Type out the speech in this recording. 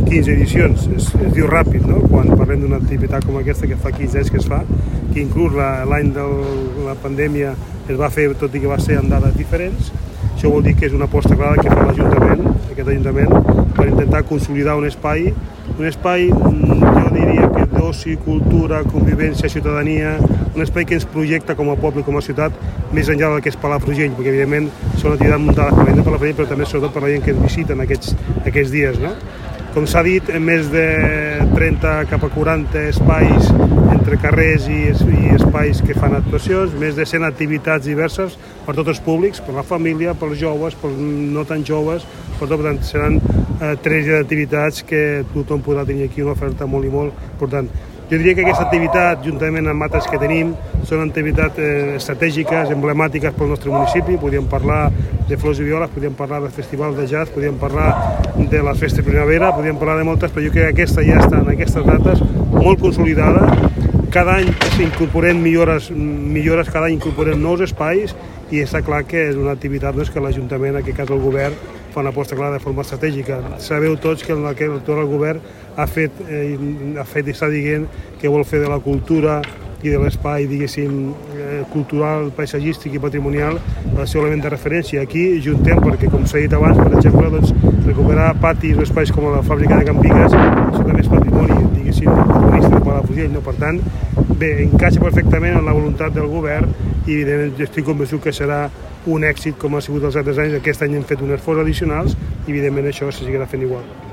15 edicions, es diu ràpid, no? Quan parlem d'una activitat com aquesta que fa 15 anys que es fa, que inclús l'any de la pandèmia es va fer, tot i que va ser en dades diferents. Això vol dir que és una aposta clara que fa l'Ajuntament, aquest Ajuntament, per intentar consolidar un espai, jo diria que d'oci, cultura, convivència, ciutadania, un espai que ens projecta com a poble i com a ciutat més enllà del que és Palafrugell, perquè evidentment són activitats muntades per la gent de Palafrugell, però també sobretot per la gent que ens visiten aquests dies, no? Com s'ha dit, més de 30 cap a 40 espais entre carrers i espais que fan actuacions, més de 100 activitats diverses per tots els públics, per la família, pels joves, pels no tan joves, per tant seran 13 activitats que tothom podrà tenir aquí una oferta molt i molt important. Jo diria que aquesta activitat, juntament amb altres que tenim, són activitats estratègiques, emblemàtiques pel nostre municipi. Podríem parlar de Flors i Violes, podríem parlar del Festival de Jazz, podríem parlar de la Festa de Primavera, podríem parlar de moltes, però jo crec que aquesta ja està en aquestes dates molt consolidada. Cada any incorporem millores, cada any incorporem nous espais i està clar que és una activitat que l'Ajuntament, en aquest cas el govern, fa una aposta clara de forma estratègica. Sabeu tots que el govern ha fet i està dient que vol fer de la cultura i de l'espai, diguéssim, cultural, paisatgístic i patrimonial el seu element de referència. Aquí juntem, perquè com s'ha dit abans, per exemple, recuperar patis o espais com la fàbrica de Campigues, això també és patrimoni, diguéssim, urbanístic de Palafrugell, per tant, bé, encaixa perfectament en la voluntat del govern i evidentment estic convençut que serà un èxit com ha sigut els altres anys. Aquest any hem fet un esforç addicionals i evidentment això se seguirà fent igual.